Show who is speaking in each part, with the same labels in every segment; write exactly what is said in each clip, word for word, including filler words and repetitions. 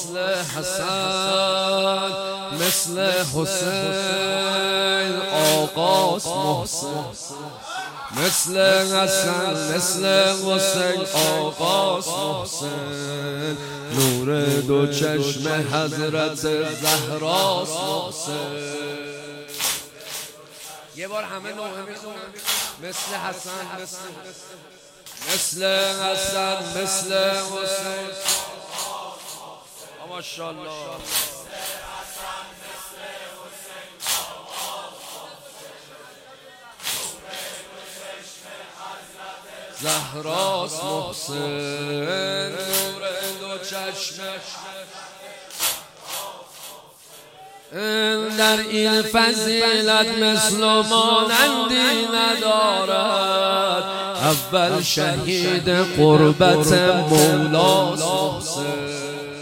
Speaker 1: مثل حسن مثل حسین آقاست محسن مثل حسن مثل حسین آقاست محسن نور دو چشم حضرت زهراست محسن. یه بار همه نوعه میخونن مثل حسن مثل مثل حسن مثل حسین ماشاءالله زهراست محسن نور دو چشمش در این فضیلت مثل و مانندی ندارد اول شهید قربت مولاست محسن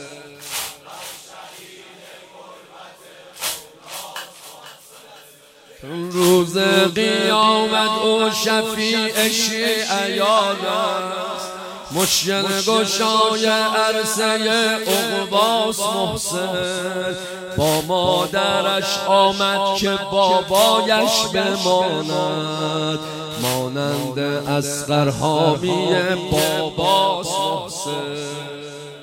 Speaker 1: روز قیامت او شفیع شیعیان است مشکل گشای عرصه عقباست محسن با مادرش آمد که بابایش بماند مانند اصغر حامی باباست محسن.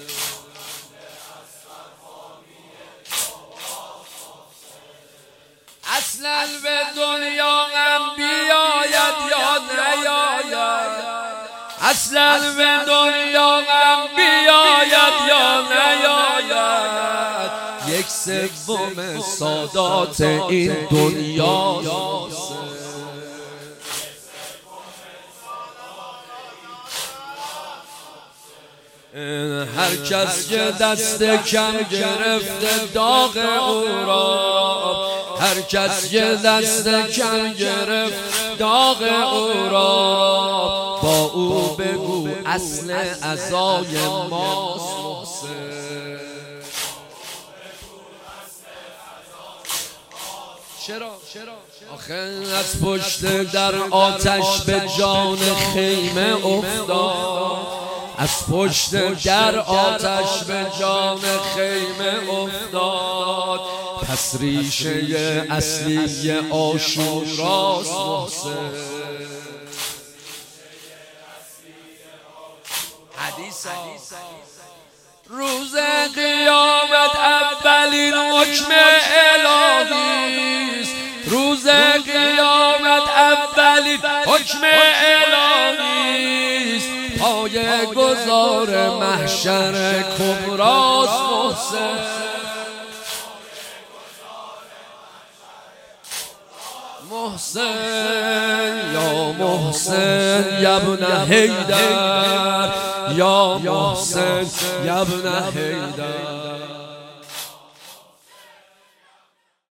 Speaker 1: اصلا به دنیا غم بیاید یا نیاید اصلا به دنیا غم بیاید یا نیاید یک سوم سادات این دنیا هر کس که دست کم گرفته داغ او را هر کس که دست کم گرفت داغ او را با او بگو اصل عزای ماست محسن. چرا؟ آخه از پشت در آتش به جان خیمه افتاد از پشت در آتش به جان خیمه افتاد پس ریشه اصلی عاشوراست محسن. حدیث روز قیامت اولین حکم الهی است روز قیامت اولین حکم الهی است پای گذار محشر کبراست محسن. محسن یا محسن یا ابن حیدر یا محسن یا ابن حیدر